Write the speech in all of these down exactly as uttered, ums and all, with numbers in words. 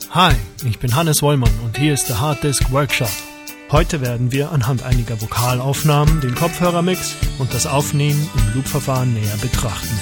Hi, ich bin Hannes Wollmann und hier ist der Harddisk Workshop. Heute werden wir anhand einiger Vokalaufnahmen den Kopfhörermix und das Aufnehmen im Loop-Verfahren näher betrachten.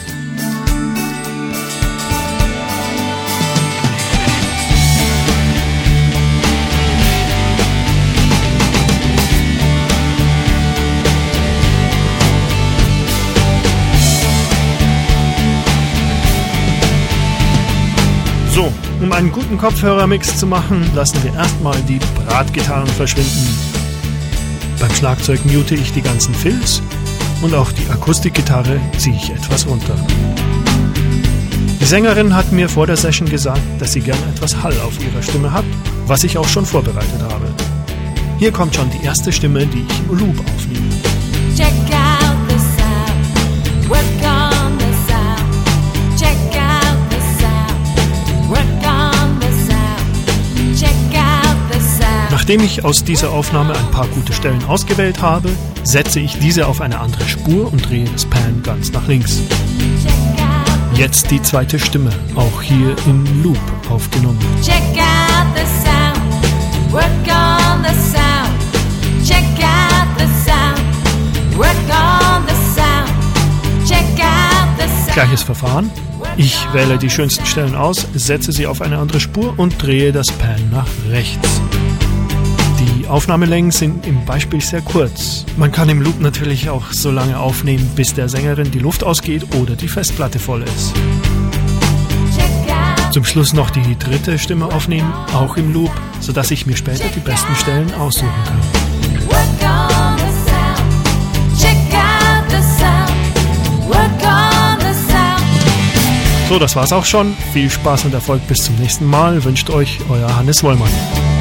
So, um einen guten Kopfhörermix zu machen, lassen wir erstmal die Bratgitarren verschwinden. Beim Schlagzeug mute ich die ganzen Fills und auch die Akustikgitarre ziehe ich etwas runter. Die Sängerin hat mir vor der Session gesagt, dass sie gern etwas Hall auf ihrer Stimme hat, was ich auch schon vorbereitet habe. Hier kommt schon die erste Stimme, die ich im Loop aufnehme. Check out the sound, work on the sound, check out the sound, work on the sound, check out the sound. Nachdem ich aus dieser Aufnahme ein paar gute Stellen ausgewählt habe, setze ich diese auf eine andere Spur und drehe das Pan ganz nach links. Jetzt die zweite Stimme, auch hier im Loop aufgenommen. Check out the sound, work on the sound, check out the sound, work on the sound, check out the sound. Gleiches Verfahren. Ich wähle die schönsten Stellen aus, setze sie auf eine andere Spur und drehe das Pan nach rechts. Die Aufnahmelängen sind im Beispiel sehr kurz. Man kann im Loop natürlich auch so lange aufnehmen, bis der Sängerin die Luft ausgeht oder die Festplatte voll ist. Zum Schluss noch die dritte Stimme aufnehmen, auch im Loop, sodass ich mir später die besten Stellen aussuchen kann. Work on the sound, check out the sound, work on the sound. So, das war's auch schon. Viel Spaß und Erfolg bis zum nächsten Mal. Wünscht euch euer Hannes Wollmann.